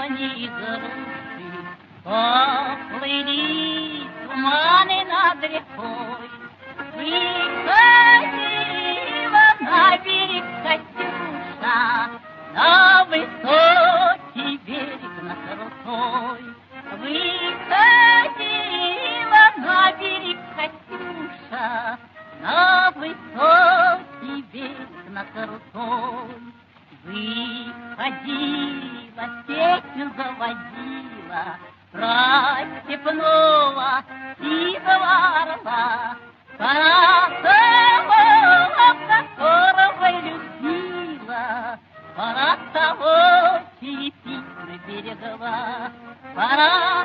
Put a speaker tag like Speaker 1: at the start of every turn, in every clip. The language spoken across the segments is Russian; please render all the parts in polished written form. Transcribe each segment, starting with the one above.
Speaker 1: яблони и груши, поплыли туманы над рекой. Выходила на берег Катюша, на высокий берег над рукой. Выходила на берег Катюша, на высокий берег над рукой. Выходила, песню заводила про степного сизого орла, которого любила, пора того черепицы берегла, пора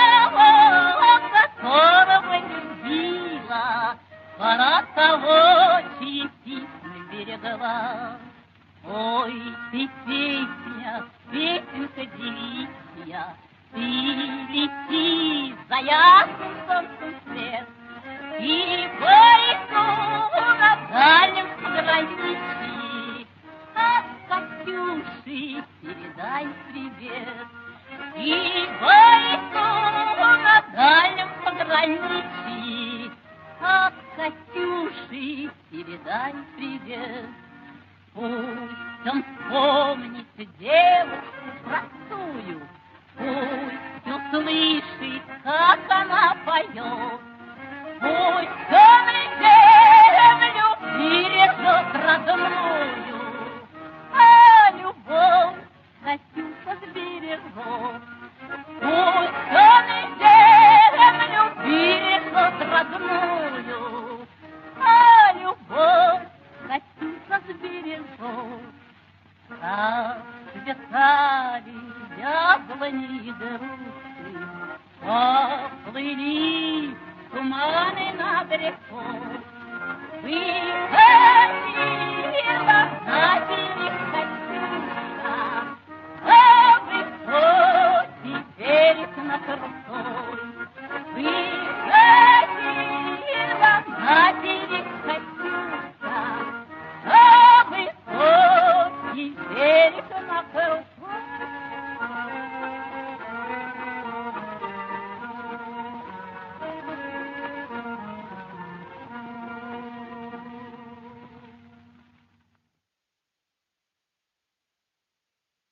Speaker 1: которого любила, пора того черепицы берегла. Ой, ты песня, песенка девичья, ты лети за ясным солнцем свет, и бойку на дальнем пограничье от Катюши передай привет. И бойку на дальнем пограничье от Катюши передай привет. Пусть он вспомнит девушку простую, пусть услышит, как она поет. Пусть он землю бережет родную, а любовь Катюша сбережет. Пусть он землю бережет родную, а любовь Катюша сбережет. Расцветали яблони и груши, поплыли туманы над рекой. Выходила на берег Катюша, на высокий берег над рукой.